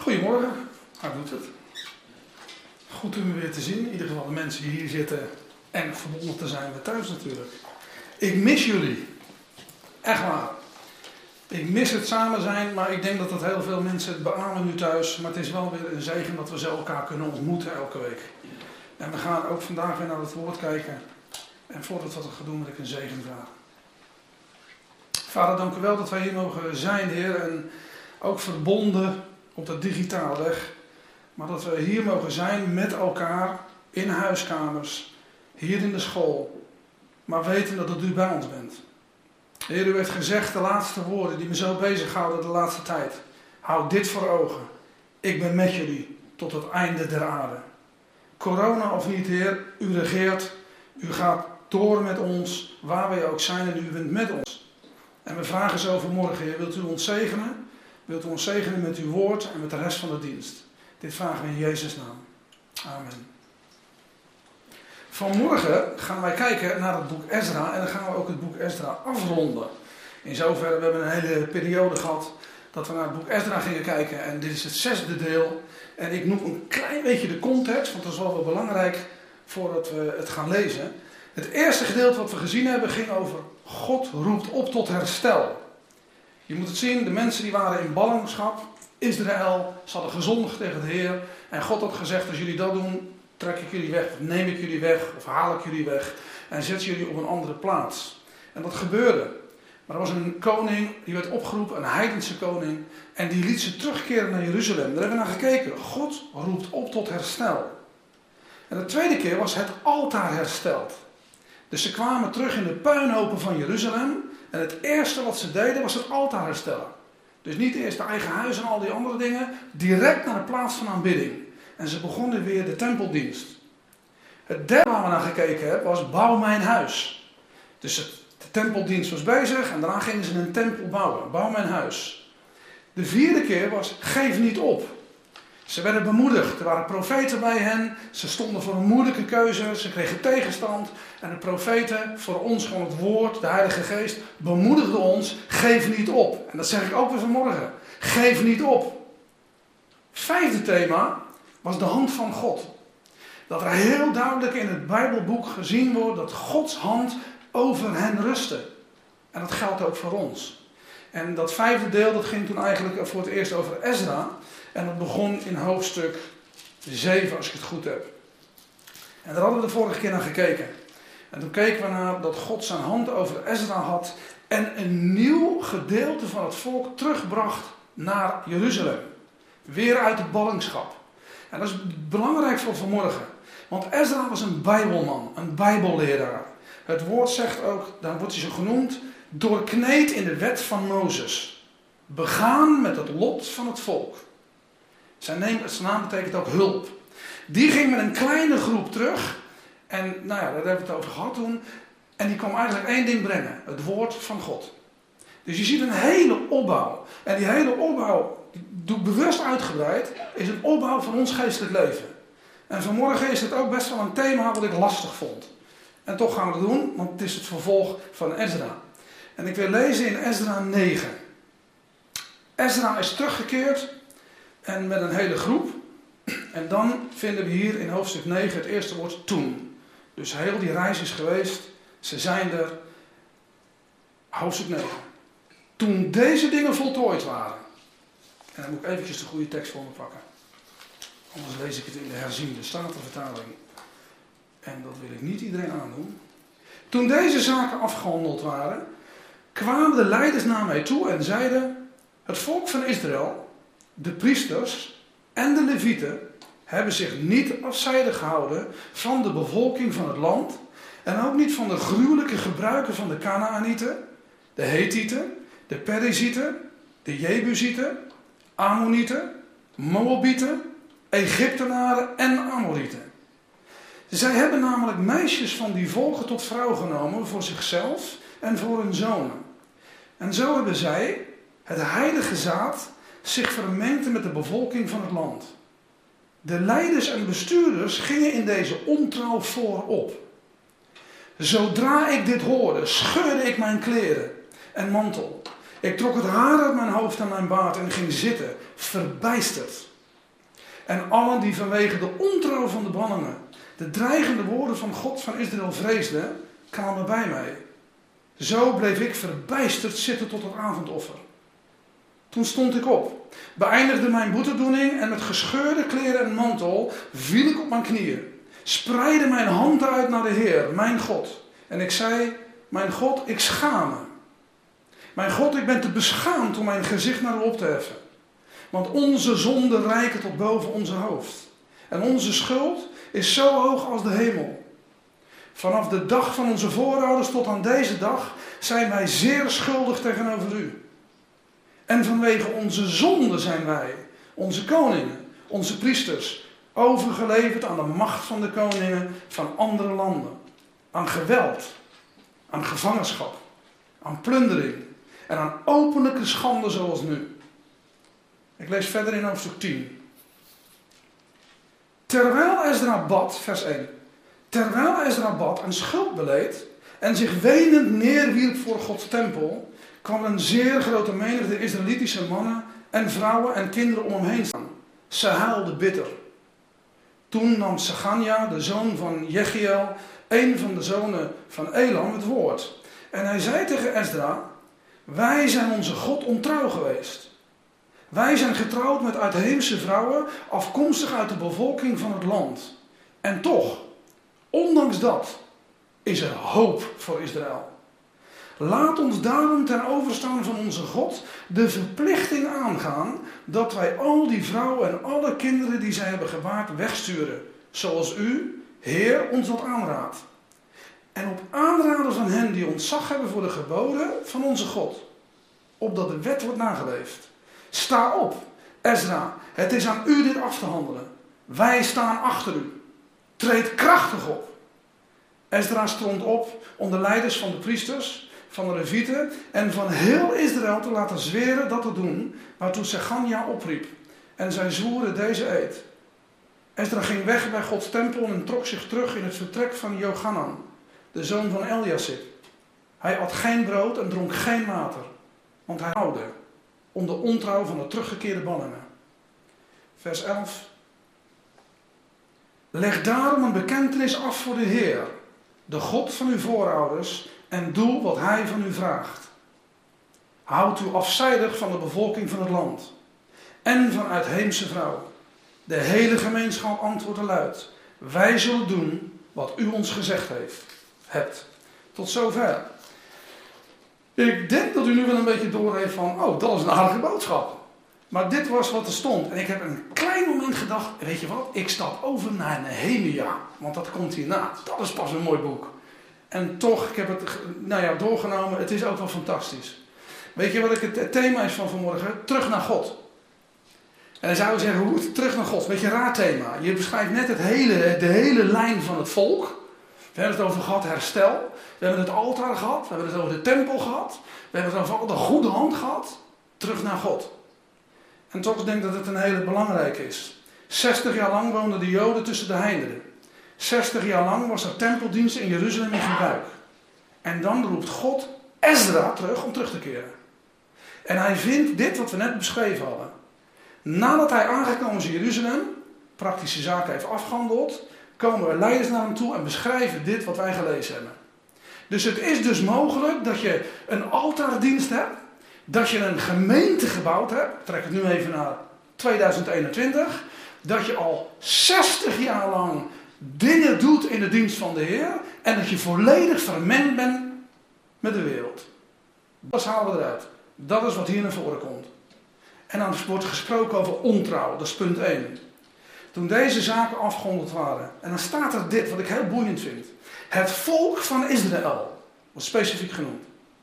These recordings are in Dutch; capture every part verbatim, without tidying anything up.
Goedemorgen, hoe doet het? Goed om u weer te zien, in ieder geval de mensen die hier zitten en verbonden te zijn met thuis natuurlijk. Ik mis jullie, echt waar. Ik mis het samen zijn, maar ik denk dat dat heel veel mensen het beamen nu thuis. Maar het is wel weer een zegen dat we zo elkaar kunnen ontmoeten elke week. En we gaan ook vandaag weer naar het woord kijken. En voordat we dat gaan doen, wil ik een zegen vragen. Vader, dank u wel dat wij hier mogen zijn, Heer. En ook verbonden op de digitale weg. Maar dat we hier mogen zijn met elkaar in huiskamers, hier in de school. Maar weten dat u bij ons bent. Heer, u heeft gezegd de laatste woorden die me zo bezighouden de laatste tijd. Houd dit voor ogen. Ik ben met jullie tot het einde der aarde. Corona of niet, Heer, u regeert. U gaat door met ons, waar wij ook zijn en u bent met ons. En we vragen zo vanmorgen, Heer, wilt u ons zegenen? Wilt u ons zegenen met uw woord en met de rest van de dienst? Dit vragen we in Jezus' naam. Amen. Vanmorgen gaan wij kijken naar het boek Ezra en dan gaan we ook het boek Ezra afronden. In zoverre, we hebben een hele periode gehad dat we naar het boek Ezra gingen kijken en dit is het zesde deel. En ik noem een klein beetje de context, want dat is wel wel belangrijk voordat we het gaan lezen. Het eerste gedeelte wat we gezien hebben ging over God roept op tot herstel. Je moet het zien, de mensen die waren in ballingschap, Israël, ze hadden gezondigd tegen de Heer. En God had gezegd, als jullie dat doen, trek ik jullie weg, of neem ik jullie weg, of haal ik jullie weg. En zet jullie op een andere plaats. En dat gebeurde. Maar er was een koning, die werd opgeroepen, een heidense koning. En die liet ze terugkeren naar Jeruzalem. Daar hebben we naar gekeken. God roept op tot herstel. En de tweede keer was het altaar hersteld. Dus ze kwamen terug in de puinhopen van Jeruzalem. En het eerste wat ze deden was het altaar herstellen. Dus niet eerst de eigen huis en al die andere dingen. Direct naar de plaats van aanbidding. En ze begonnen weer de tempeldienst. Het derde waar we naar gekeken hebben was bouw mijn huis. Dus het, de tempeldienst was bezig en daarna gingen ze een tempel bouwen. Bouw mijn huis. De vierde keer was geef niet op. Ze werden bemoedigd. Er waren profeten bij hen. Ze stonden voor een moeilijke keuze. Ze kregen tegenstand. En de profeten, voor ons gewoon het woord, de Heilige Geest, bemoedigden ons. Geef niet op. En dat zeg ik ook weer vanmorgen. Geef niet op. Vijfde thema was de hand van God. Dat er heel duidelijk in het Bijbelboek gezien wordt dat Gods hand over hen rustte. En dat geldt ook voor ons. En dat vijfde deel dat ging toen eigenlijk voor het eerst over Ezra. En dat begon in hoofdstuk zeven, als ik het goed heb. En daar hadden we de vorige keer naar gekeken. En toen keken we naar dat God zijn hand over Ezra had. En een nieuw gedeelte van het volk terugbracht naar Jeruzalem. Weer uit de ballingschap. En dat is belangrijk voor vanmorgen. Want Ezra was een Bijbelman, een Bijbelleraar. Het woord zegt ook, dan wordt hij zo genoemd, doorkneed in de wet van Mozes. Begaan met het lot van het volk. Zijn naam, zijn naam betekent ook hulp. Die ging met een kleine groep terug. En nou ja, daar hebben we het over gehad toen. En die kwam eigenlijk één ding brengen. Het woord van God. Dus je ziet een hele opbouw. En die hele opbouw, die doe ik bewust uitgebreid, is een opbouw van ons geestelijk leven. En vanmorgen is het ook best wel een thema wat ik lastig vond. En toch gaan we het doen, want het is het vervolg van Ezra. En ik wil lezen in Ezra negen. Ezra is teruggekeerd. En met een hele groep. En dan vinden we hier in hoofdstuk negen het eerste woord toen. Dus heel die reis is geweest. Ze zijn er. Hoofdstuk negen. Toen deze dingen voltooid waren. En dan moet ik eventjes de goede tekst voor me pakken. Anders lees ik het in de herziende statenvertaling. En dat wil ik niet iedereen aandoen. Toen deze zaken afgehandeld waren. Kwamen de leiders naar mij toe en zeiden. Het volk van Israël. De priesters en de levieten hebben zich niet afzijdig gehouden van de bevolking van het land en ook niet van de gruwelijke gebruiken van de Kanaanieten, de Hethieten, de Perizieten, de Jebusieten, Ammonieten, Moabieten, Egyptenaren en Amorieten. Zij hebben namelijk meisjes van die volken tot vrouw genomen voor zichzelf en voor hun zonen. En zo hebben zij, het heilige zaad, zich vermengde met de bevolking van het land. De leiders en bestuurders gingen in deze ontrouw voorop. Zodra ik dit hoorde, scheurde ik mijn kleren en mantel. Ik trok het haar uit mijn hoofd en mijn baard en ging zitten, verbijsterd. En allen die vanwege de ontrouw van de ballingen de dreigende woorden van God van Israël vreesden, kwamen bij mij. Zo bleef ik verbijsterd zitten tot het avondoffer. Toen stond ik op, beëindigde mijn boetedoening en met gescheurde kleren en mantel viel ik op mijn knieën. Spreidde mijn handen uit naar de Heer, mijn God. En ik zei, mijn God, ik schaam me. Mijn God, ik ben te beschaamd om mijn gezicht naar u op te heffen. Want onze zonden reiken tot boven onze hoofd. En onze schuld is zo hoog als de hemel. Vanaf de dag van onze voorouders tot aan deze dag zijn wij zeer schuldig tegenover u. En vanwege onze zonden zijn wij, onze koningen, onze priesters, overgeleverd aan de macht van de koningen van andere landen. Aan geweld, aan gevangenschap, aan plundering en aan openlijke schande zoals nu. Ik lees verder in hoofdstuk tien. Terwijl Ezra bad, vers één. Terwijl Ezra bad en schuld beleed en zich wenend neerwierp voor Gods tempel, kwam een zeer grote menigte Israëlitische mannen en vrouwen en kinderen om hem heen staan. Ze huilden bitter. Toen nam Seganja, de zoon van Jechiel, een van de zonen van Elam, het woord. En hij zei tegen Ezra, wij zijn onze God ontrouw geweest. Wij zijn getrouwd met uitheemse vrouwen, afkomstig uit de bevolking van het land. En toch, ondanks dat, is er hoop voor Israël. Laat ons daarom ten overstaan van onze God de verplichting aangaan dat wij al die vrouwen en alle kinderen die zij hebben gebaard wegsturen, zoals u, Heer, ons dat aanraadt. En op aanraden van hen die ontzag hebben voor de geboden van onze God, opdat de wet wordt nageleefd. Sta op, Ezra, het is aan u dit af te handelen. Wij staan achter u. Treed krachtig op. Ezra stond op om de leiders van de priesters, van de levieten en van heel Israël te laten zweren dat te doen, waartoe Seganja opriep. En zij zwoeren deze eed. Ezra ging weg bij Gods tempel en trok zich terug in het vertrek van Jochanan, de zoon van Eliasib. Hij at geen brood en dronk geen water, want hij houdde om de ontrouw van de teruggekeerde ballingen. Vers elf. Leg daarom een bekentenis af voor de Heer, de God van uw voorouders, en doe wat hij van u vraagt. Houd u afzijdig van de bevolking van het land en van uitheemse vrouwen. De hele gemeenschap antwoordde luid, wij zullen doen wat u ons gezegd heeft, hebt. Tot zover. Ik denk dat u nu wel een beetje doorheeft van, oh, dat is een aardige boodschap. Maar dit was wat er stond. En ik heb een klein moment gedacht, weet je wat, ik stap over naar Nehemia. Want dat komt hierna. Dat is pas een mooi boek. En toch, ik heb het nou ja, doorgenomen, het is ook wel fantastisch. Weet je wat ik het thema is van vanmorgen? Terug naar God. En dan zou je zeggen, hoe terug naar God? Weet je, raar thema. Je beschrijft net het hele, de hele lijn van het volk. We hebben het over gehad herstel. We hebben het altaar gehad. We hebben het over de tempel gehad. We hebben het over de goede hand gehad. Terug naar God. En toch denk ik dat het een hele belangrijke is. zestig jaar lang woonden de Joden tussen de heidenen. zestig jaar lang was er tempeldienst in Jeruzalem in gebruik. En dan roept God Ezra terug om terug te keren. En hij vindt dit wat we net beschreven hadden. Nadat hij aangekomen is in Jeruzalem, praktische zaken heeft afgehandeld, komen er leiders naar hem toe en beschrijven dit wat wij gelezen hebben. Dus het is dus mogelijk dat je een altaardienst hebt, dat je een gemeente gebouwd hebt, ik trek het nu even naar tweeduizend eenentwintig, dat je al zestig jaar lang dingen doet in de dienst van de Heer en dat je volledig vermengd bent met de wereld. Dat halen we eruit. Dat is wat hier naar voren komt. En dan wordt gesproken over ontrouw, dat is punt één. Toen deze zaken afgehandeld waren, en dan staat er dit, wat ik heel boeiend vind. Het volk van Israël, wordt specifiek genoemd.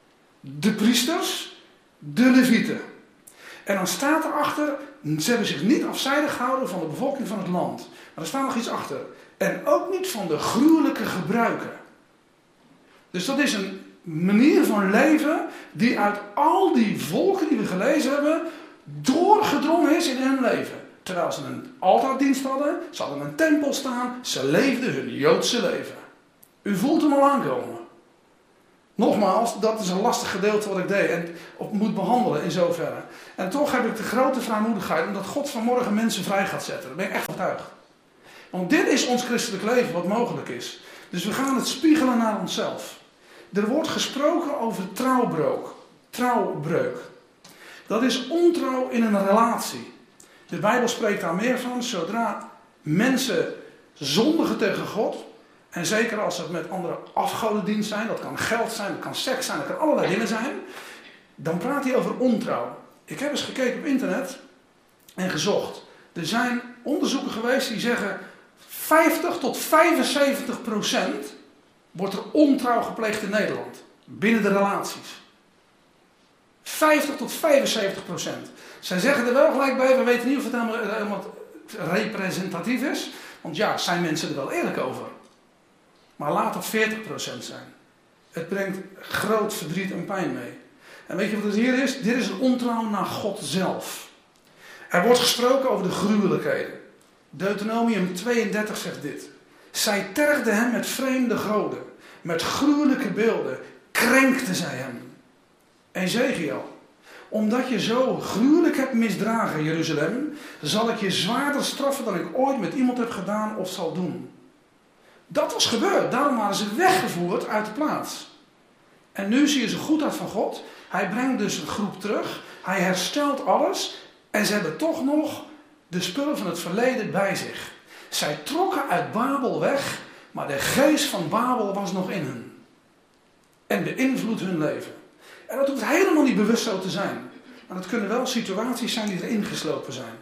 De priesters, de levieten. En dan staat erachter, ze hebben zich niet afzijdig gehouden van de bevolking van het land. Maar er staat nog iets achter. En ook niet van de gruwelijke gebruiken. Dus dat is een manier van leven die uit al die volken die we gelezen hebben, doorgedrongen is in hun leven. Terwijl ze een altaardienst hadden, ze hadden een tempel staan, ze leefden hun Joodse leven. U voelt hem al aankomen. Nogmaals, dat is een lastig gedeelte wat ik deed en op moet behandelen in zoverre. En toch heb ik de grote vrijmoedigheid omdat God vanmorgen mensen vrij gaat zetten. Daar ben ik echt overtuigd. Want dit is ons christelijk leven wat mogelijk is. Dus we gaan het spiegelen naar onszelf. Er wordt gesproken over trouwbreuk. Trouwbreuk. Dat is ontrouw in een relatie. De Bijbel spreekt daar meer van. Zodra mensen zondigen tegen God. En zeker als het met andere afgodendienst zijn. Dat kan geld zijn, dat kan seks zijn, dat kan allerlei dingen zijn. Dan praat hij over ontrouw. Ik heb eens gekeken op internet. En gezocht. Er zijn onderzoeken geweest die zeggen. vijftig tot vijfenzeventig procent wordt er ontrouw gepleegd in Nederland. Binnen de relaties. vijftig tot vijfenzeventig procent. Zij zeggen er wel gelijk bij, we weten niet of het helemaal, helemaal representatief is. Want ja, zijn mensen er wel eerlijk over. Maar laat het veertig procent zijn. Het brengt groot verdriet en pijn mee. En weet je wat het hier is? Dit is een ontrouw naar God zelf. Er wordt gesproken over de gruwelijkheden. Deuteronomium tweeëndertig zegt dit. Zij tergden hem met vreemde goden. Met gruwelijke beelden. Krenkten zij hem. Ezekiel. Omdat je zo gruwelijk hebt misdragen, Jeruzalem, zal ik je zwaarder straffen dan ik ooit met iemand heb gedaan of zal doen. Dat was gebeurd. Daarom waren ze weggevoerd uit de plaats. En nu zie je ze goedheid van God. Hij brengt dus een groep terug. Hij herstelt alles. En ze hebben toch nog de spullen van het verleden bij zich. Zij trokken uit Babel weg, maar de geest van Babel was nog in hen. En beïnvloedt hun leven. En dat hoeft helemaal niet bewust zo te zijn. Maar het kunnen wel situaties zijn die erin geslopen zijn.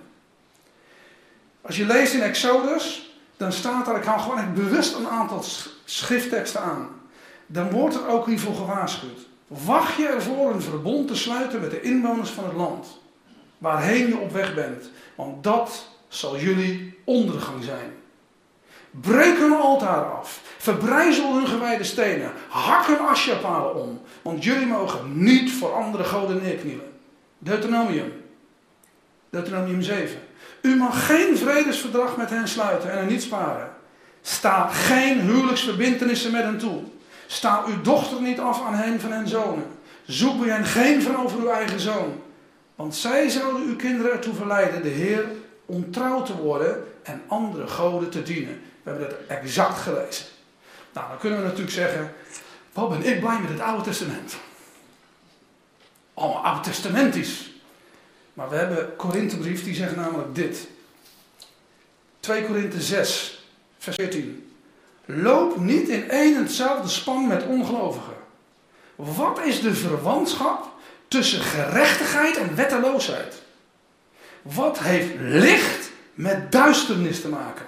Als je leest in Exodus, dan staat er, ik haal gewoon echt bewust een aantal schriftteksten aan. Dan wordt er ook hiervoor gewaarschuwd. Wacht je ervoor een verbond te sluiten met de inwoners van het land. Waarheen je op weg bent. Want dat zal jullie ondergang zijn. Breek hun altaar af. Verbrijzel hun gewijde stenen. Hak hun asherpalen om. Want jullie mogen niet voor andere goden neerknielen. Deuteronomium. Deuteronomium zeven. U mag geen vredesverdrag met hen sluiten en hen niet sparen. Sta geen huwelijksverbintenissen met hen toe. Sta uw dochter niet af aan hen van hen zonen. Zoek bij hen geen vrouw voor uw eigen zoon. Want zij zouden uw kinderen ertoe verleiden de Heer ontrouw te worden en andere goden te dienen. We hebben dat exact gelezen. Nou, dan kunnen we natuurlijk zeggen, wat ben ik blij met het Oude Testament. Allemaal Oude Testamentisch. Maar we hebben Korinthebrief, die zegt namelijk dit. twee Korinthe zes, vers veertien. Loop niet in één en hetzelfde span met ongelovigen. Wat is de verwantschap tussen gerechtigheid en wetteloosheid? Wat heeft licht met duisternis te maken?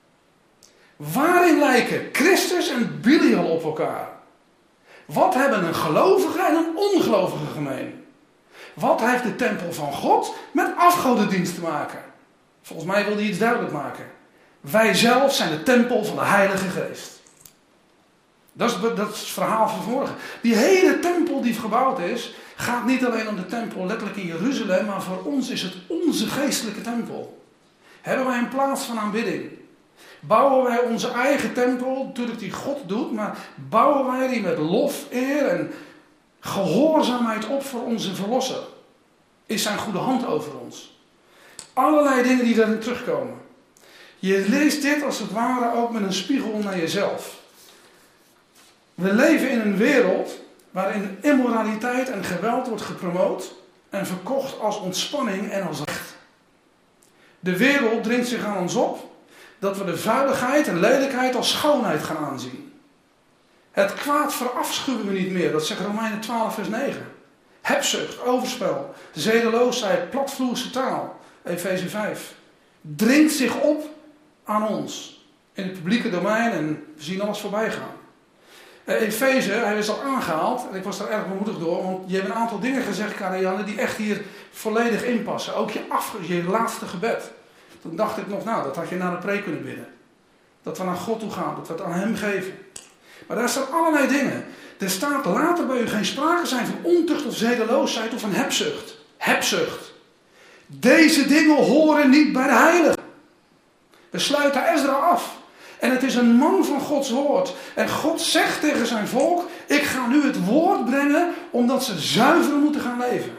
Waarin lijken Christus en Belial op elkaar? Wat hebben een gelovige en een ongelovige gemeen? Wat heeft de tempel van God met afgodendienst te maken? Volgens mij wil hij iets duidelijk maken. Wij zelf zijn de tempel van de Heilige Geest. Dat is, dat is het verhaal van vanmorgen. Die hele tempel die gebouwd is, gaat niet alleen om de tempel letterlijk in Jeruzalem, maar voor ons is het onze geestelijke tempel. Hebben wij een plaats van aanbidding? Bouwen wij onze eigen tempel, natuurlijk die God doet, maar bouwen wij die met lof, eer en gehoorzaamheid op voor onze verlosser? Is zijn goede hand over ons? Allerlei dingen die daarin terugkomen. Je leest dit als het ware ook met een spiegel naar jezelf. We leven in een wereld waarin immoraliteit en geweld wordt gepromoot en verkocht als ontspanning en als recht. De wereld dringt zich aan ons op dat we de vuiligheid en lelijkheid als schoonheid gaan aanzien. Het kwaad verafschuwen we niet meer, dat zegt Romeinen twaalf vers negen. Hebzucht, overspel, zedeloosheid, platvloerse taal, Efeze vijf. Dringt zich op aan ons in het publieke domein en we zien alles voorbij gaan. Efeze, hij is al aangehaald en ik was daar erg bemoedigd door, want je hebt een aantal dingen gezegd, Karianne, die echt hier volledig inpassen. Ook je, af, je laatste gebed. Toen dacht ik nog, nou, dat had je naar de preek kunnen bidden. Dat we naar God toe gaan, dat we het aan hem geven. Maar daar staan allerlei dingen. Er staat later bij u geen sprake zijn van ontucht of zedeloosheid of van hebzucht. Hebzucht. Deze dingen horen niet bij de heiligen. We sluiten Ezra af. En het is een man van Gods woord. En God zegt tegen zijn volk, ik ga nu het woord brengen omdat ze zuiver moeten gaan leven.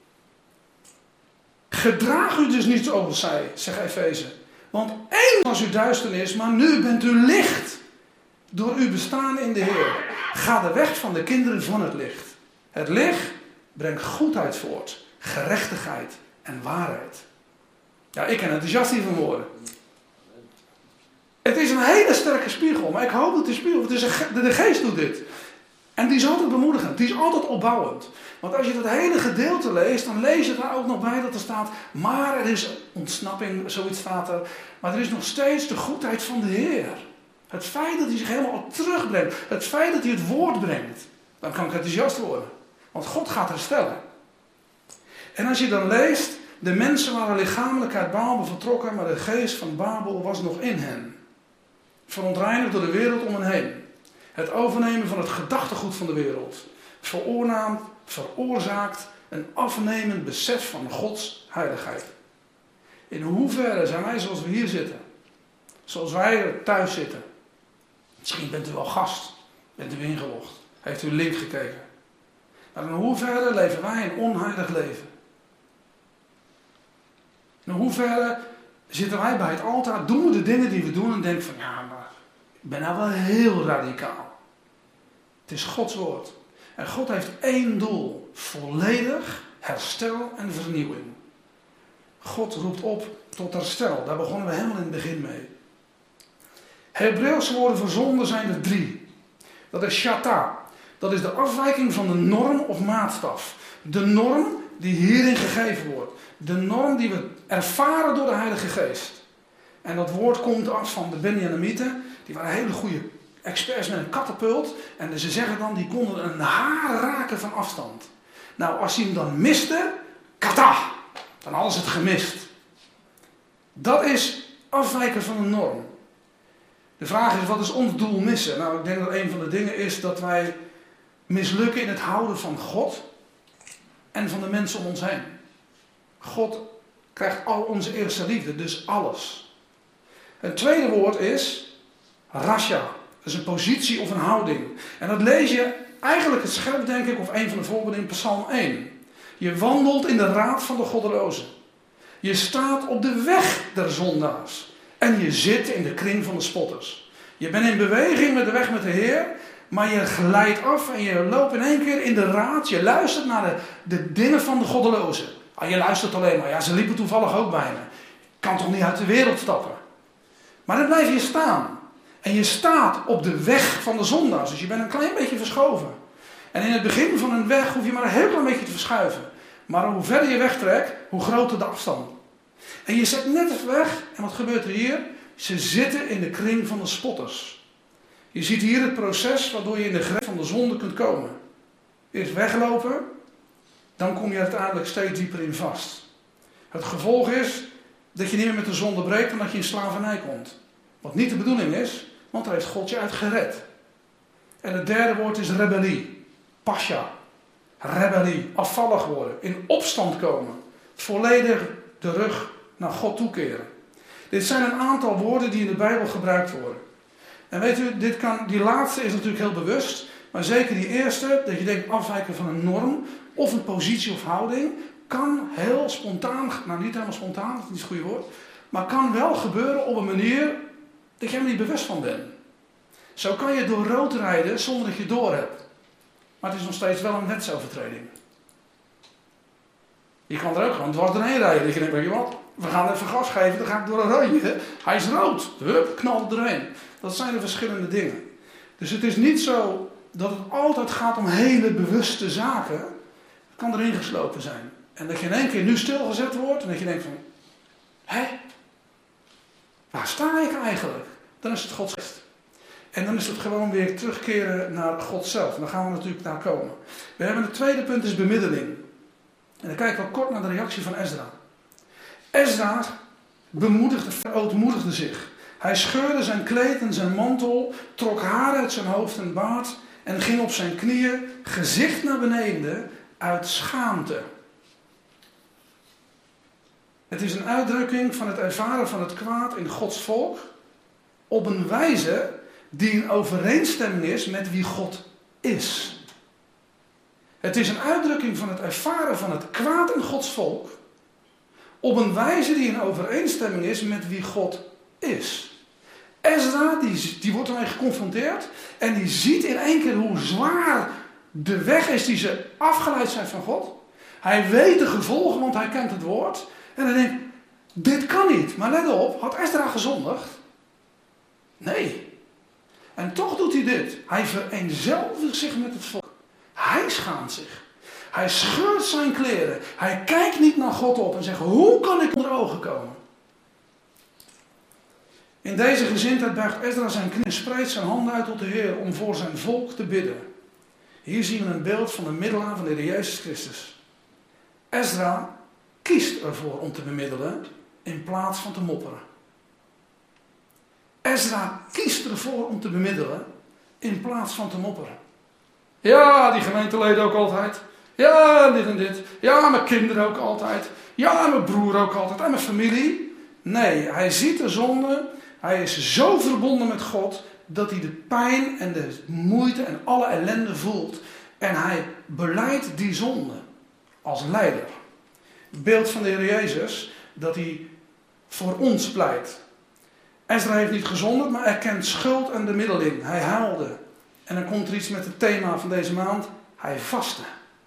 Gedraag u dus niet zoals zij, zegt Efeze. Want één was uw duisternis, maar nu bent u licht. Door uw bestaan in de Heer. Ga de weg van de kinderen van het licht. Het licht brengt goedheid voort, gerechtigheid en waarheid. Ja, ik ken enthousiast hiervan worden. Het is een hele sterke spiegel, maar ik hoop dat die spiegel, het is een, de geest doet dit. En die is altijd bemoedigend, die is altijd opbouwend. Want als je dat hele gedeelte leest, dan lees je daar ook nog bij dat er staat, maar er is ontsnapping, zoiets staat er, maar er is nog steeds de goedheid van de Heer. Het feit dat hij zich helemaal terugbrengt, het feit dat hij het woord brengt, dan kan ik enthousiast worden. Want God gaat herstellen. En als je dan leest, de mensen waren lichamelijk uit Babel vertrokken, maar de geest van Babel was nog in hen. Verontreinigd door de wereld om hen heen. Het overnemen van het gedachtegoed van de wereld. Veroorzaakt, veroorzaakt een afnemend besef van Gods heiligheid. In hoeverre zijn wij zoals we hier zitten? Zoals wij er thuis zitten. Misschien bent u wel gast. Bent u ingelogd. Heeft u link gekeken. Maar in hoeverre leven wij een onheilig leven? In hoeverre zitten wij bij het altaar, doen we de dingen die we doen en denken van, ja, maar ik ben nou wel heel radicaal. Het is Gods woord. En God heeft één doel. Volledig herstel en vernieuwing. God roept op tot herstel. Daar begonnen we helemaal in het begin mee. Hebreeuwse woorden voor zonde zijn er drie. Dat is shata. Dat is de afwijking van de norm of maatstaf. De norm die hierin gegeven wordt. De norm die we ervaren door de Heilige Geest. En dat woord komt af van de Benjaminieten. Die waren hele goede experts met een katapult. En ze zeggen dan, die konden een haar raken van afstand. Nou, als hij hem dan miste, kata, dan hadden ze het gemist. Dat is afwijken van een norm. De vraag is, wat is ons doel missen? Nou, ik denk dat een van de dingen is dat wij mislukken in het houden van God en van de mensen om ons heen. God krijgt al onze eerste liefde, dus alles. Het tweede woord is rasha. Dat is een positie of een houding. En dat lees je eigenlijk het scherp, denk ik, of een van de voorbeelden in Psalm één. Je wandelt in de raad van de goddelozen. Je staat op de weg der zondaars. En je zit in de kring van de spotters. Je bent in beweging met de weg met de Heer. Maar je glijdt af en je loopt in één keer in de raad. Je luistert naar de, de dingen van de goddelozen. Ah, je luistert alleen maar. Ja, ze liepen toevallig ook bij me. Je kan toch niet uit de wereld stappen. Maar dan blijf je staan. En je staat op de weg van de zondaars. Dus je bent een klein beetje verschoven. En in het begin van een weg hoef je maar een heel klein beetje te verschuiven. Maar hoe verder je wegtrekt, hoe groter de afstand. En je zet net even weg. En wat gebeurt er hier? Ze zitten in de kring van de spotters. Je ziet hier het proces waardoor je in de greep van de zonde kunt komen. Eerst weglopen. Dan kom je uiteindelijk steeds dieper in vast. Het gevolg is dat je niet meer met de zonde breekt en dat je in slavernij komt. Wat niet de bedoeling is, want daar heeft God je uit gered. En het derde woord is rebellie. Pascha. Rebellie. Afvallig worden. In opstand komen. Volledig de rug naar God toekeren. Dit zijn een aantal woorden die in de Bijbel gebruikt worden. En weet u, dit kan, die laatste is natuurlijk heel bewust. Maar zeker die eerste, dat je denkt afwijken van een norm of een positie of houding, kan heel spontaan, nou niet helemaal spontaan, dat is niet het goede woord, maar kan wel gebeuren op een manier dat je er niet bewust van bent. Zo kan je door rood rijden zonder dat je door hebt. Maar het is nog steeds wel een wetsovertreding. Je kan er ook gewoon dwars doorheen rijden. Dat je denkt, weet je wat, we gaan even gas geven, dan ga ik door een rondje. Hij is rood. Hup, knalt er doorheen. Dat zijn de verschillende dingen. Dus het is niet zo dat het altijd gaat om hele bewuste zaken. Het kan erin geslopen zijn. En dat je in één keer nu stilgezet wordt en dat je denkt van, hé, waar sta ik eigenlijk? Dan is het Gods geest. En dan is het gewoon weer terugkeren naar God zelf. En daar gaan we natuurlijk naar komen. We hebben het tweede punt is bemiddeling. En dan kijken we kort naar de reactie van Ezra. Ezra bemoedigde, verootmoedigde zich. Hij scheurde zijn kleed en zijn mantel, trok haar uit zijn hoofd en baard en ging op zijn knieën, gezicht naar beneden, uit schaamte. Het is een uitdrukking van het ervaren van het kwaad in Gods volk op een wijze die in overeenstemming is met wie God is. Het is een uitdrukking van het ervaren van het kwaad in Gods volk op een wijze die in overeenstemming is met wie God is. Ezra die, die wordt ermee geconfronteerd en die ziet in één keer hoe zwaar de weg is die ze afgeleid zijn van God. Hij weet de gevolgen, want hij kent het woord. En hij denkt, dit kan niet. Maar let op, had Ezra gezondigd? Nee. En toch doet hij dit. Hij vereenzelvigt zich met het volk. Hij schaamt zich. Hij scheurt zijn kleren. Hij kijkt niet naar God op en zegt, hoe kan ik onder ogen komen? In deze gezindheid buigt Ezra zijn knie en spreidt zijn handen uit tot de Heer om voor zijn volk te bidden. Hier zien we een beeld van de middelaar van de Heer Jezus Christus. Ezra kiest ervoor om te bemiddelen in plaats van te mopperen. Ezra kiest ervoor om te bemiddelen in plaats van te mopperen. Ja, die gemeenteleden ook altijd. Ja, dit en dit. Ja, mijn kinderen ook altijd. Ja, mijn broer ook altijd. En mijn familie. Nee, hij ziet de zonde. Hij is zo verbonden met God dat hij de pijn en de moeite en alle ellende voelt. En hij belijdt die zonde als leider. Het beeld van de Heer Jezus dat hij voor ons pleit. Ezra heeft niet gezondigd, maar erkent schuld en bemiddeling. Hij huilde. En dan komt er iets met het thema van deze maand. Hij vastte.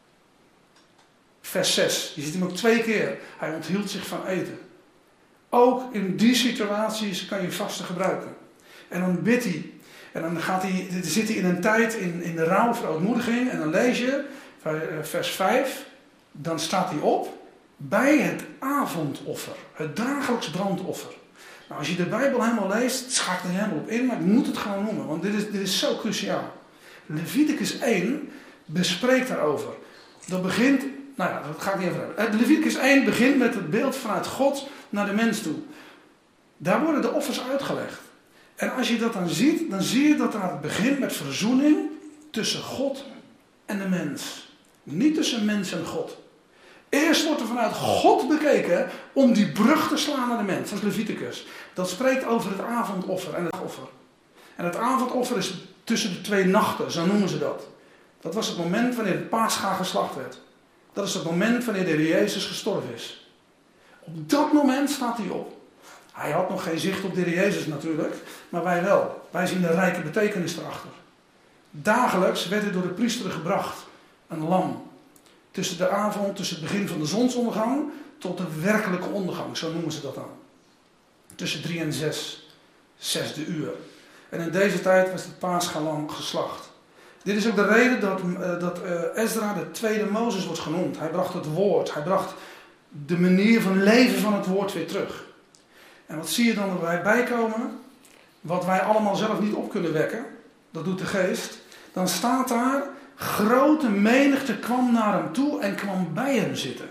Vers zes. Je ziet hem ook twee keer. Hij onthield zich van eten. Ook in die situaties kan je vasten gebruiken. En dan bidt hij. En dan gaat hij, zit hij in een tijd in, in de rouw, verootmoediging. En dan lees je vers vijf. Dan staat hij op bij het avondoffer. Het dagelijks brandoffer. Nou, als je de Bijbel helemaal leest, schaak er helemaal op in. Maar ik moet het gewoon noemen, want dit is, dit is zo cruciaal. Leviticus één bespreekt daarover. Dat begint, nou ja, dat ga ik niet over hebben. Leviticus één begint met het beeld vanuit God naar de mens toe. Daar worden de offers uitgelegd. En als je dat dan ziet, dan zie je dat het begint met verzoening tussen God en de mens. Niet tussen mens en God. Eerst wordt er vanuit God bekeken om die brug te slaan naar de mens. Dat is Leviticus. Dat spreekt over het avondoffer en het offer. En het avondoffer is tussen de twee nachten, zo noemen ze dat. Dat was het moment wanneer het Pascha geslacht werd. Dat is het moment wanneer de Heer Jezus gestorven is. Op dat moment staat hij op. Hij had nog geen zicht op de Heer Jezus natuurlijk, maar wij wel. Wij zien de rijke betekenis erachter. Dagelijks werd er door de priester gebracht een lam. Tussen de avond, tussen het begin van de zonsondergang tot de werkelijke ondergang, zo noemen ze dat dan. Tussen drie en zes, zesde uur. En in deze tijd was het Paschalam geslacht. Dit is ook de reden dat, uh, dat uh, Ezra de tweede Mozes wordt genoemd. Hij bracht het woord, hij bracht de manier van leven van het woord weer terug. En wat zie je dan erbij bijkomen? Wat wij allemaal zelf niet op kunnen wekken, dat doet de geest. Dan staat daar, grote menigte kwam naar hem toe en kwam bij hem zitten.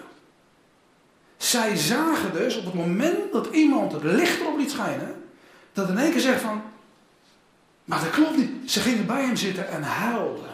Zij zagen dus op het moment dat iemand het licht erop liet schijnen, dat in één keer zegt van, maar dat klopt niet. Ze gingen bij hem zitten en huilden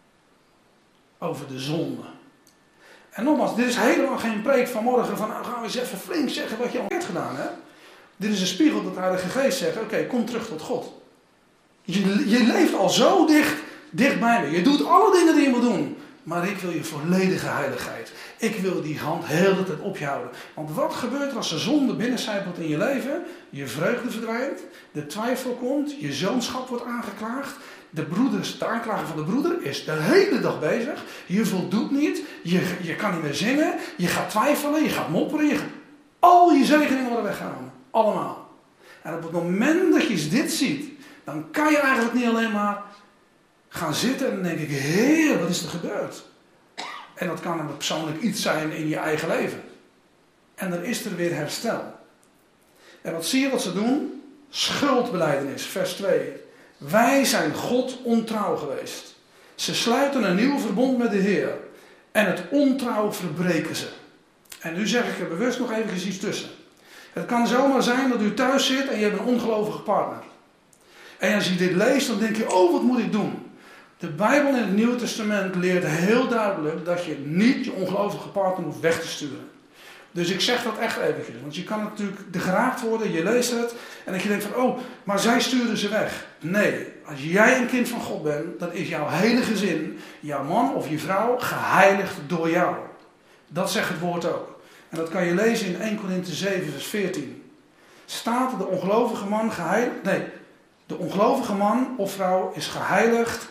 over de zonde. En nogmaals, dit is helemaal geen preek van morgen van, nou gaan we eens even flink zeggen wat je al hebt gedaan hebt. Dit is een spiegel dat de Heilige Geest zegt, oké, okay, kom terug tot God. Je, je leeft al zo dicht, dicht bij me. Je doet alle dingen die je moet doen. Maar ik wil je volledige heiligheid. Ik wil die hand heel de tijd op je houden. Want wat gebeurt er als de zonde binnencijpelt in je leven? Je vreugde verdwijnt. De twijfel komt. Je zoonschap wordt aangeklaagd. De, broeders, de aanklager van de broeder is de hele dag bezig. Je voldoet niet. Je, je kan niet meer zingen. Je gaat twijfelen. Je gaat mopperen. Je gaat, al je zegeningen worden weggenomen. Allemaal. En op het moment dat je dit ziet, dan kan je eigenlijk niet alleen maar gaan zitten en dan denk ik, Heer, wat is er gebeurd? En dat kan een persoonlijk iets zijn in je eigen leven. En dan is er weer herstel. En wat zie je wat ze doen? Schuldbelijdenis, vers twee. Wij zijn God ontrouw geweest. Ze sluiten een nieuw verbond met de Heer. En het ontrouw verbreken ze. En nu zeg ik er bewust nog even iets tussen. Het kan zomaar zijn dat u thuis zit en je hebt een ongelovige partner. En als je dit leest, dan denk je, oh, wat moet ik doen? De Bijbel in het Nieuwe Testament leert heel duidelijk dat je niet je ongelovige partner hoeft weg te sturen. Dus ik zeg dat echt eventjes. Want je kan natuurlijk de geraakt worden, je leest het. En dat je denkt van, oh, maar zij sturen ze weg. Nee, als jij een kind van God bent, dan is jouw hele gezin, jouw man of je vrouw, geheiligd door jou. Dat zegt het woord ook. En dat kan je lezen in Eerste Korinthe zeven vers veertien. Staat de ongelovige man geheiligd? Nee, de ongelovige man of vrouw is geheiligd.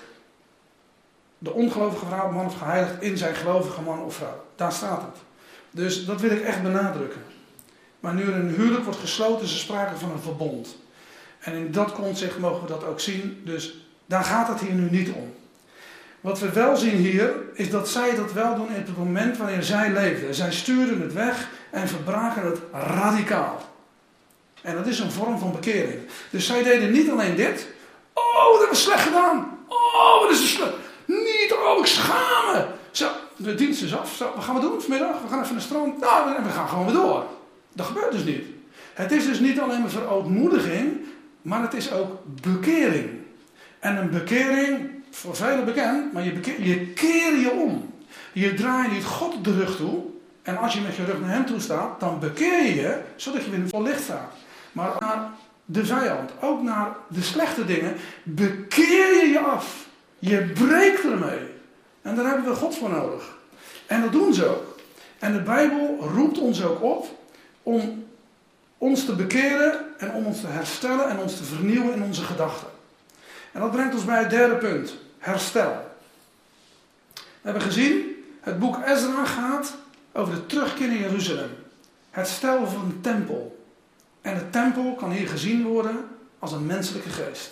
De ongelovige vrouw, man of geheiligd in zijn gelovige man of vrouw. Daar staat het. Dus dat wil ik echt benadrukken. Maar nu er een huwelijk wordt gesloten, is er sprake van een verbond. En in dat context mogen we dat ook zien. Dus daar gaat het hier nu niet om. Wat we wel zien hier, is dat zij dat wel doen in het moment wanneer zij leefden. Zij stuurden het weg en verbraken het radicaal. En dat is een vorm van bekering. Dus zij deden niet alleen dit. Oh, dat hebben we slecht gedaan. Oh, wat is er slecht. Niet, oh, ik schaam me. Zo, de dienst is af. Zo, wat gaan we doen vanmiddag? We gaan even naar het strand. Nou, we gaan gewoon weer door. Dat gebeurt dus niet. Het is dus niet alleen maar verootmoediging, maar het is ook bekering. En een bekering, voor velen bekend, maar je, bekeer, je keer je om. Je draait niet God op de rug toe. En als je met je rug naar hem toe staat, dan bekeer je je, zodat je weer in het volle licht staat. Maar naar de vijand, ook naar de slechte dingen, bekeer je je af. Je breekt ermee. En daar hebben we God voor nodig. En dat doen ze ook. En de Bijbel roept ons ook op om ons te bekeren en om ons te herstellen en ons te vernieuwen in onze gedachten. En dat brengt ons bij het derde punt. Herstel. We hebben gezien, het boek Ezra gaat over de terugkeer in Jeruzalem. Het herstel van de tempel. En de tempel kan hier gezien worden als een menselijke geest.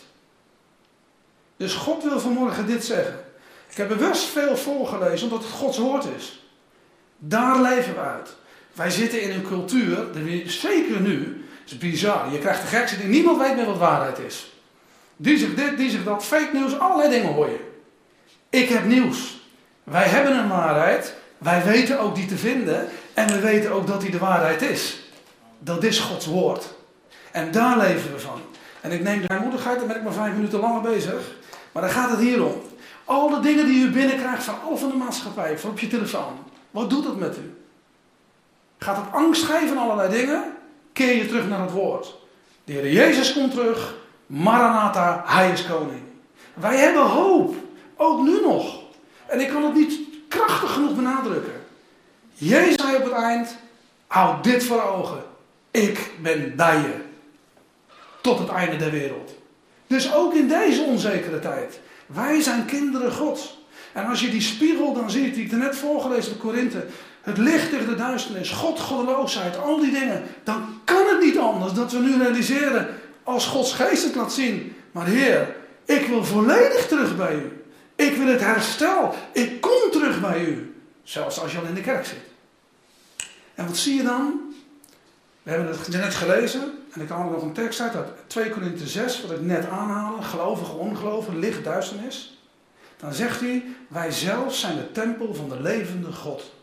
Dus God wil vanmorgen dit zeggen. Ik heb bewust veel voorgelezen omdat het Gods woord is. Daar leven we uit. Wij zitten in een cultuur, zeker nu, het is bizar. Je krijgt de gekste ding, niemand weet meer wat waarheid is. Die zegt dit, die zegt dat, fake nieuws, allerlei dingen hoor je. Ik heb nieuws. Wij hebben een waarheid, wij weten ook die te vinden en we weten ook dat die de waarheid is. Dat is Gods woord. En daar leven we van. En ik neem de vrijmoedigheid, dan ben ik maar vijf minuten langer bezig. Maar daar gaat het hier om. Al de dingen die u binnenkrijgt van al van de maatschappij, van op je telefoon. Wat doet dat met u? Gaat het angst geven aan allerlei dingen? Keer je terug naar het woord. De Heer Jezus komt terug. Maranatha, Hij is koning. Wij hebben hoop. Ook nu nog. En ik kan het niet krachtig genoeg benadrukken. Jezus zei op het eind, houd dit voor ogen. Ik ben bij je. Tot het einde der wereld. Dus ook in deze onzekere tijd. Wij zijn kinderen Gods. En als je die spiegel dan ziet, die ik er net voorgelezen heb in Korinthe. Het licht tegen de duisternis, God, goddeloosheid, al die dingen. Dan kan het niet anders dat we nu realiseren, als Gods geest het laat zien. Maar Heer, ik wil volledig terug bij u. Ik wil het herstel. Ik kom terug bij u. Zelfs als je al in de kerk zit. En wat zie je dan? We hebben het net gelezen. En ik haal er nog een tekst uit, uit twee Korinthe zes, wat ik net aanhaalde. Gelovige, ongelovigen, licht, duisternis. Dan zegt hij, wij zelf zijn de tempel van de levende God.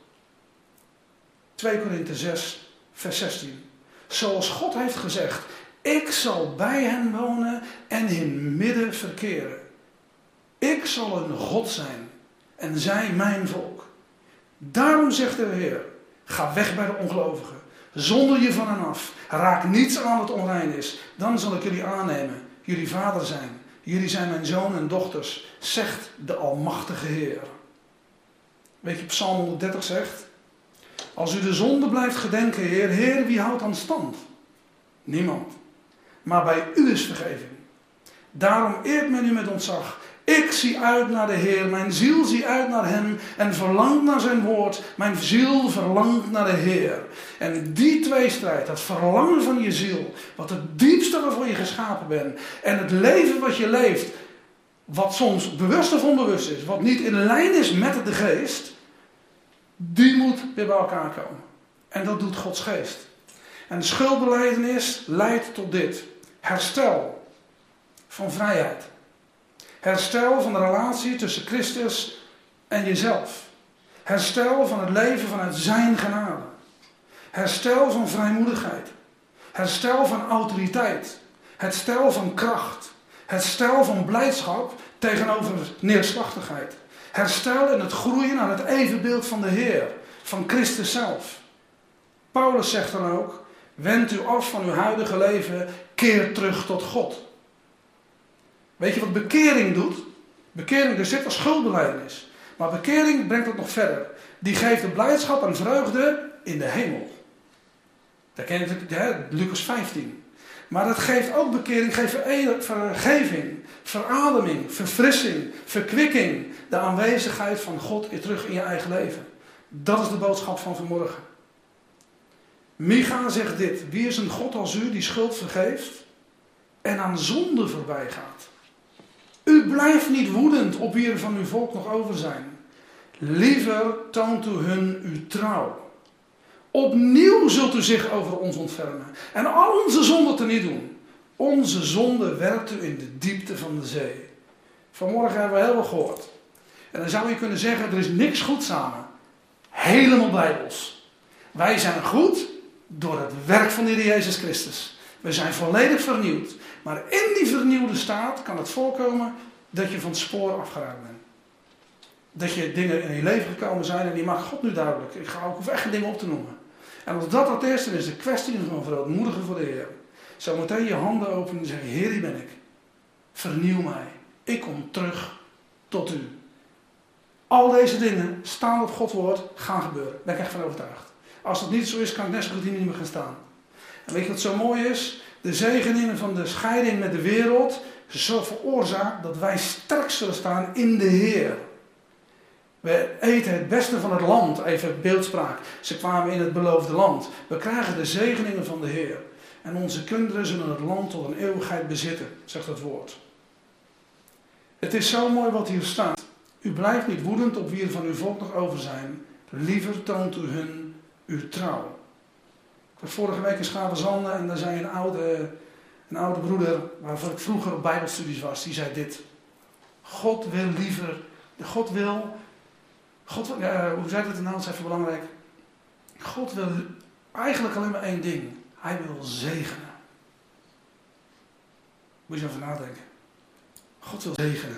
twee Korinthe zes, vers zestien. Zoals God heeft gezegd, ik zal bij hen wonen en in midden verkeren. Ik zal een God zijn en zij mijn volk. Daarom zegt de Heer, ga weg bij de ongelovigen. Zonder je van hen af. Raak niets aan wat onrein is. Dan zal ik jullie aannemen. Jullie vader zijn. Jullie zijn mijn zoon en dochters. Zegt de almachtige Heer. Weet je, Psalm honderddertig zegt. Als u de zonde blijft gedenken, Heer. Heer, wie houdt dan stand? Niemand. Maar bij u is vergeving. Daarom eert men u met ontzag. Ik zie uit naar de Heer, mijn ziel zie uit naar hem en verlangt naar zijn woord. Mijn ziel verlangt naar de Heer. En die tweestrijd, dat verlangen van je ziel, wat het diepste waarvoor je geschapen bent. En het leven wat je leeft, wat soms bewust of onbewust is, wat niet in lijn is met de geest, die moet weer bij elkaar komen. En dat doet Gods geest. En de schuldbelijdenis leidt tot dit. Herstel van vrijheid. Herstel van de relatie tussen Christus en jezelf. Herstel van het leven vanuit zijn genade. Herstel van vrijmoedigheid. Herstel van autoriteit. Herstel van kracht. Herstel van blijdschap tegenover neerslachtigheid. Herstel in het groeien naar het evenbeeld van de Heer. Van Christus zelf. Paulus zegt dan ook, wend u af van uw huidige leven, keer terug tot God. Weet je wat bekering doet? Bekering, er zit als schuldbelijdenis. Maar bekering brengt het nog verder. Die geeft de blijdschap en vreugde in de hemel. Dat ken je natuurlijk, hè, Lucas vijftien. Maar het geeft ook bekering, geeft vergeving, verademing, verfrissing, verkwikking. De aanwezigheid van God weer terug in je eigen leven. Dat is de boodschap van vanmorgen. Micha zegt dit. Wie is een God als u die schuld vergeeft en aan zonde voorbij gaat? U blijft niet woedend op wie er van uw volk nog over zijn. Liever toont u hun uw trouw. Opnieuw zult u zich over ons ontfermen. En al onze zonden teniet doen. Onze zonde werpt u in de diepte van de zee. Vanmorgen hebben we heel veel gehoord. En dan zou je kunnen zeggen, er is niks goed samen. Helemaal bijbels. Wij zijn goed door het werk van de Heer Jezus Christus. We zijn volledig vernieuwd. Maar in die vernieuwde staat kan het voorkomen dat je van het spoor afgeraakt bent. Dat je dingen in je leven gekomen zijn en die maakt God nu duidelijk. Ik ga ook hoef echt geen dingen op te noemen. En als dat het eerste is, de kwestie van verootmoedigen voor de Heer. Zometeen je handen openen en zeggen, Heer, hier ben ik. Vernieuw mij. Ik kom terug tot u. Al deze dingen staan op Gods woord, gaan gebeuren. Daar ben ik echt van overtuigd. Als dat niet zo is, kan ik net zo goed hier niet meer gaan staan. En weet je wat zo mooi is? De zegeningen van de scheiding met de wereld zo veroorzaakt dat wij sterk zullen staan in de Heer. We eten het beste van het land, even beeldspraak. Ze kwamen in het beloofde land. We krijgen de zegeningen van de Heer. En onze kinderen zullen het land tot een eeuwigheid bezitten, zegt het woord. Het is zo mooi wat hier staat. U blijft niet woedend op wie er van uw volk nog over zijn. Liever toont u hun uw trouw. Ik was vorige week in Schavenzande en daar zei een oude, een oude broeder, waarvan ik vroeger op bijbelstudies was, die zei dit. God wil liever, God wil, God wil, ja, hoe zei dat nou, dat is even belangrijk. God wil eigenlijk alleen maar één ding. Hij wil zegenen. Moet je even nadenken. God wil zegenen.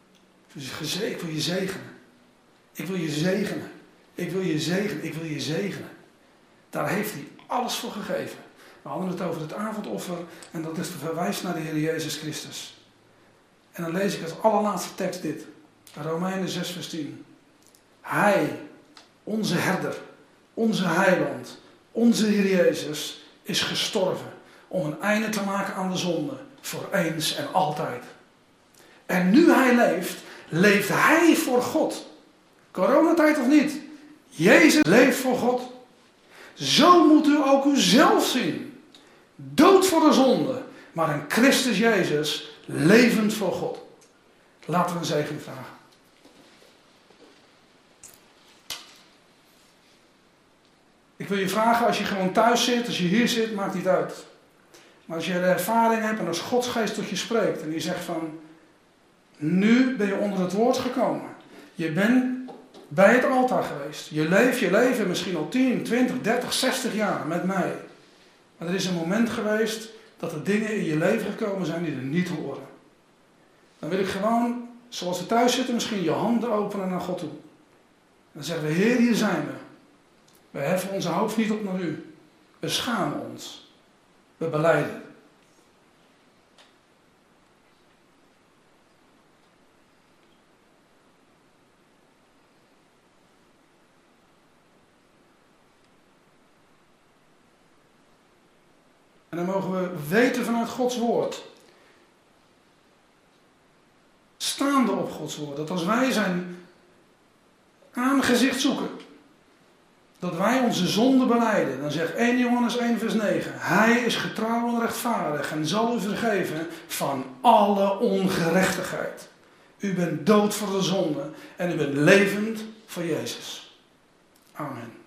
Ik wil je zegenen. Ik wil je zegenen. Ik wil je zegenen. Ik wil je zegenen. Daar heeft hij alles voor gegeven. We hadden het over het avondoffer. En dat is de verwijs naar de Heer Jezus Christus. En dan lees ik als allerlaatste tekst dit. Romeinen zes vers tien. Hij, onze herder, onze heiland, onze Heer Jezus, is gestorven om een einde te maken aan de zonde. Voor eens en altijd. En nu hij leeft, leeft hij voor God. Coronatijd of niet. Jezus leeft voor God. Zo moet u ook uzelf zien. Dood voor de zonde. Maar in Christus Jezus levend voor God. Laten we een zegen vragen. Ik wil je vragen, als je gewoon thuis zit, als je hier zit, maakt niet uit. Maar als je de ervaring hebt en als Godsgeest tot je spreekt en die zegt van, nu ben je onder het woord gekomen. Je bent bij het altaar geweest. Je leeft je leven misschien al tien, twintig, dertig, zestig jaar met mij. Maar er is een moment geweest dat er dingen in je leven gekomen zijn die er niet horen. Dan wil ik gewoon, zoals we thuis zitten, misschien je handen openen naar God toe. En dan zeggen we, Heer, hier zijn we. We heffen onze hoofd niet op naar u. We schamen ons. We belijden. En dan mogen we weten vanuit Gods woord. Staande op Gods woord. Dat als wij zijn aangezicht zoeken. Dat wij onze zonde belijden. Dan zegt eerste Johannes één vers negen. Hij is getrouw en rechtvaardig en zal u vergeven van alle ongerechtigheid. U bent dood voor de zonde en u bent levend voor Jezus. Amen.